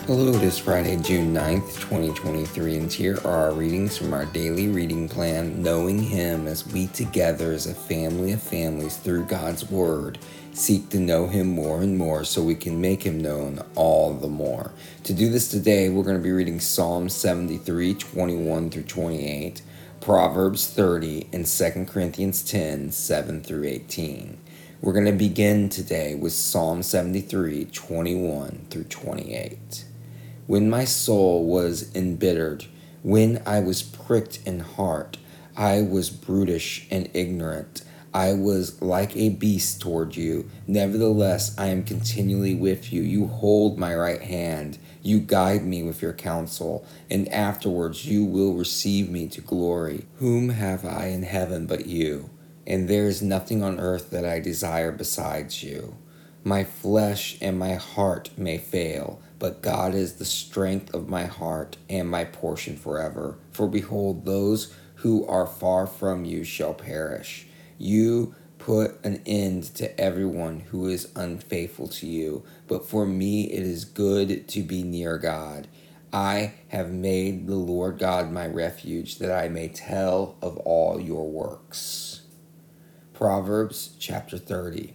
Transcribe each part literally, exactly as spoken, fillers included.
Hello, it is Friday, June ninth, twenty twenty-three, and here are our readings from our daily reading plan, Knowing Him, as we together as a family of families through God's Word seek to know Him more and more so we can make Him known all the more. To do this today, we're going to be reading Psalm seventy-three, twenty-one through twenty-eight, Proverbs thirty, and Second Corinthians ten, seven through eighteen. We're going to begin today with Psalm seventy-three, twenty-one through twenty-eight. When my soul was embittered, when I was pricked in heart, I was brutish and ignorant. I was like a beast toward you. Nevertheless, I am continually with you. You hold my right hand. You guide me with your counsel, and afterwards you will receive me to glory. Whom have I in heaven but you? And there is nothing on earth that I desire besides you. My flesh and my heart may fail, but God is the strength of my heart and my portion forever. For behold, those who are far from you shall perish. You put an end to everyone who is unfaithful to you, but for me it is good to be near God. I have made the Lord God my refuge, that I may tell of all your works. Proverbs chapter thirty.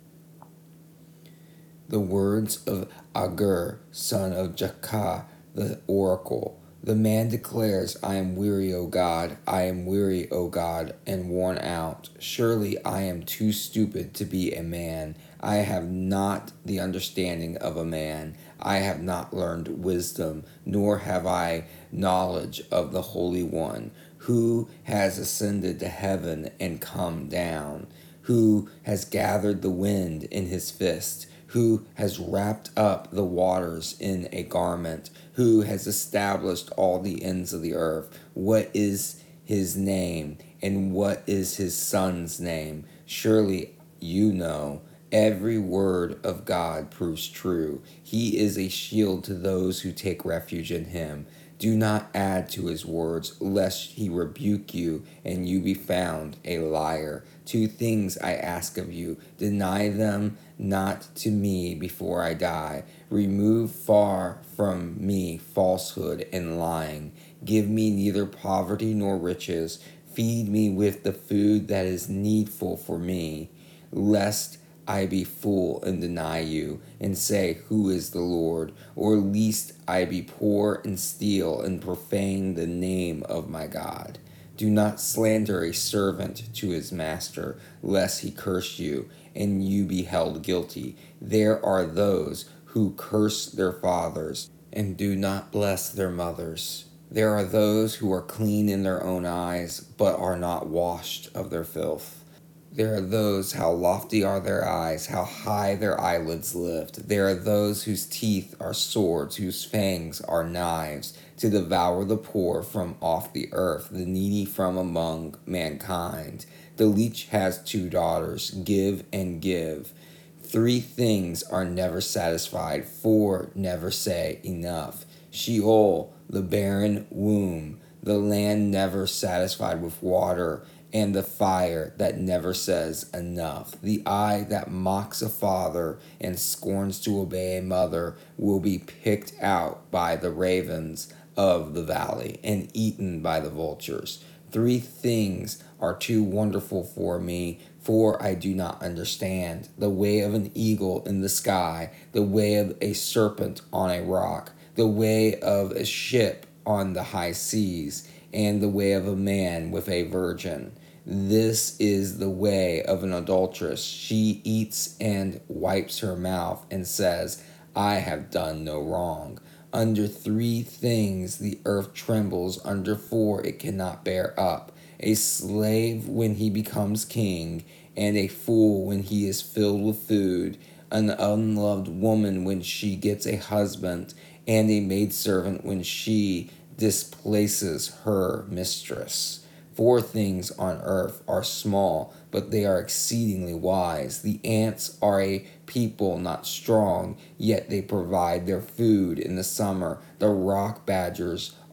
The words of Agur, son of Jakeh, the oracle. The man declares, I am weary, O God, I am weary, O God, and worn out. Surely I am too stupid to be a man. I have not the understanding of a man. I have not learned wisdom, nor have I knowledge of the Holy One. Who has ascended to heaven and come down? Who has gathered the wind in his fist? Who has wrapped up the waters in a garment? Who has established all the ends of the earth? What is his name, and what is his son's name? Surely you know. Every word of God proves true. He is a shield to those who take refuge in him. Do not add to his words, lest he rebuke you and you be found a liar. Two things I ask of you. Deny them not to me before I die. Remove far from me falsehood and lying. Give me neither poverty nor riches. Feed me with the food that is needful for me, lest I be full and deny you, and say, Who is the Lord? Or lest I be poor and steal and profane the name of my God. Do not slander a servant to his master, lest he curse you, and you be held guilty. There are those who curse their fathers, and do not bless their mothers. There are those who are clean in their own eyes, but are not washed of their filth. There are those, how lofty are their eyes, how high their eyelids lift. There are those whose teeth are swords, whose fangs are knives, to devour the poor from off the earth, the needy from among mankind. The leech has two daughters, give and give. Three things are never satisfied, four never say enough. Sheol, the barren womb, the land never satisfied with water, and the fire that never says enough. The eye that mocks a father and scorns to obey a mother will be picked out by the ravens of the valley and eaten by the vultures. Three things are too wonderful for me, for I do not understand. The way of an eagle in the sky, the way of a serpent on a rock, the way of a ship on the high seas, and the way of a man with a virgin. This is the way of an adulteress. She eats and wipes her mouth and says, I have done no wrong. Under three things the earth trembles, under four it cannot bear up. A slave when he becomes king, and a fool when he is filled with food. An unloved woman when she gets a husband, and a maidservant when she displaces her mistress. Four things on earth are small, but they are exceedingly wise. The ants are a people not strong, yet they provide their food in the summer. The rock badgers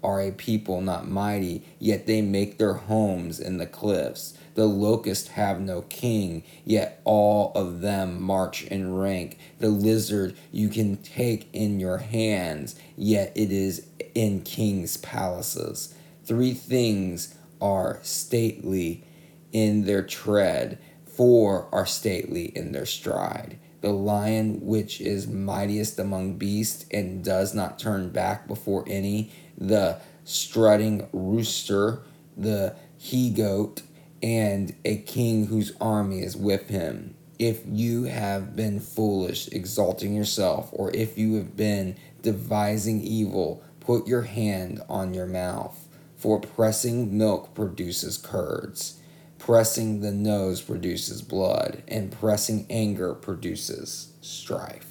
are a people not mighty, yet they make their homes in the cliffs. The locusts have no king, yet all of them march in rank. The lizard you can take in your hands, yet it is in kings' palaces. Three things are stately in their tread, four are stately in their stride. The lion which is mightiest among beasts and does not turn back before any, the strutting rooster, the he-goat, and a king whose army is with him. If you have been foolish, exalting yourself, or if you have been devising evil, put your hand on your mouth. For pressing milk produces curds, pressing the nose produces blood, and pressing anger produces strife.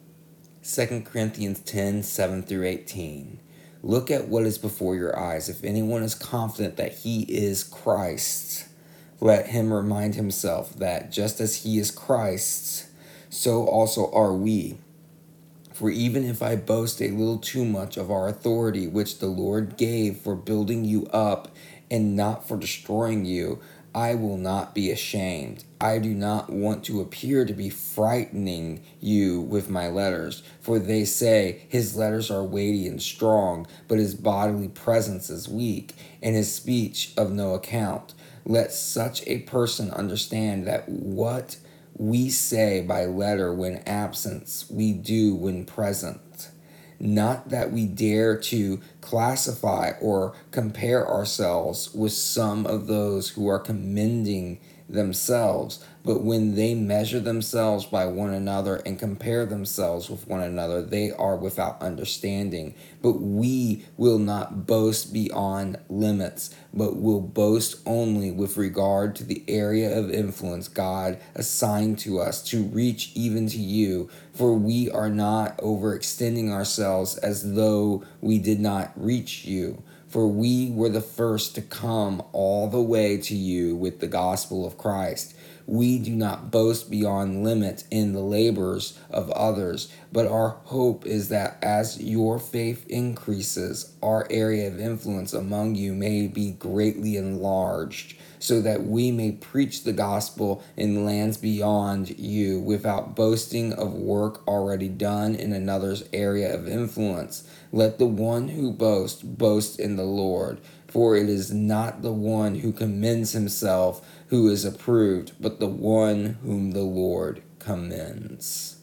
Second Corinthians ten, seven through eighteen. Look at what is before your eyes. If anyone is confident that he is Christ's, let him remind himself that just as he is Christ's, so also are we. For even if I boast a little too much of our authority, which the Lord gave for building you up and not for destroying you, I will not be ashamed. I do not want to appear to be frightening you with my letters, for they say his letters are weighty and strong, but his bodily presence is weak, and his speech of no account. Let such a person understand that what we say by letter when absent, we do when present. Not that we dare to classify or compare ourselves with some of those who are commending themselves, but when they measure themselves by one another and compare themselves with one another, they are without understanding. But we will not boast beyond limits, but will boast only with regard to the area of influence God assigned to us to reach even to you. For we are not overextending ourselves as though we did not reach you. For we were the first to come all the way to you with the gospel of Christ. We do not boast beyond limit in the labors of others, but our hope is that as your faith increases, our area of influence among you may be greatly enlarged, so that we may preach the gospel in lands beyond you without boasting of work already done in another's area of influence. Let the one who boasts boast in the Lord, for it is not the one who commends himself who is approved, but the one whom the Lord commends.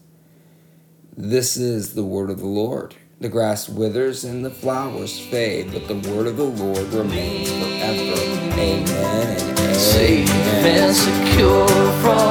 This is the word of the Lord. The grass withers and the flowers fade, but the word of the Lord remains forever. Amen and amen. Safe and secure from